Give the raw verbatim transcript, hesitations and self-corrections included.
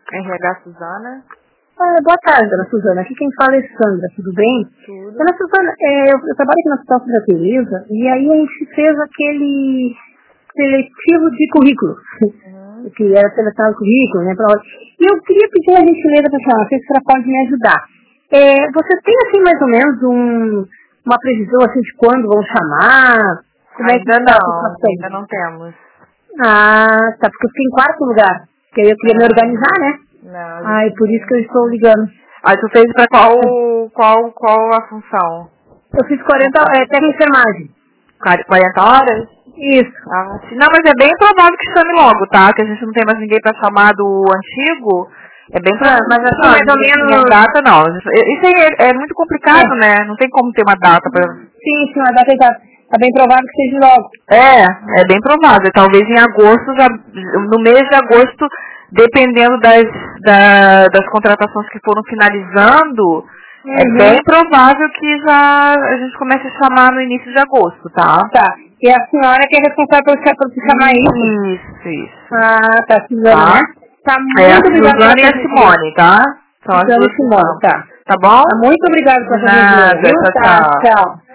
R H Suzana. Ah, boa tarde, dona Suzana. Aqui quem fala é Sandra, tudo bem? Tudo. Dona Suzana, é, eu, eu trabalho aqui na Hospital da Teresa e aí a gente fez aquele seletivo de currículo. Uhum. Que era selecionar o currículo, né? Pra... E eu queria pedir uma gentileza para a senhora, não sei se a senhora pode me ajudar. É, vocês têm, assim, mais ou menos um, uma previsão, assim, de quando vão chamar? Como ainda é que não, tá ainda não temos. Ah, tá, porque eu fiquei em quarto lugar, que aí eu queria não. me organizar, né? Não. Ah, e por isso que eu estou ligando. Ah, tu fez pra qual, qual, qual a função? Eu fiz quarenta, é, técnica de enfermagem. quarenta horas? Isso. Ah, sim. Não, mas é bem provável que chame logo, tá? Que a gente não tem mais ninguém pra chamar do antigo. É bem provável. Ah, mas assim, mais ou menos... data, não. Isso aí é, é muito complicado, é. né? Não tem como ter uma data pra... Sim, sim, uma data exata. Tá bem provável que seja logo. É, é bem provável. Talvez em agosto, já, no mês de agosto, dependendo das, da, das contratações que foram finalizando, uhum. é bem provável que já a gente comece a chamar no início de agosto, tá? Tá. E a senhora que é responsável por, por chamar isso? Isso, isso. Ah, tá, Suzana, tá. né? Tá, muito é a obrigada. Suzana e a Simone, tá? São as Suzana duas e Simone, tá. Tá bom? Muito obrigada por Nada, tchau, tá, tchau. tchau.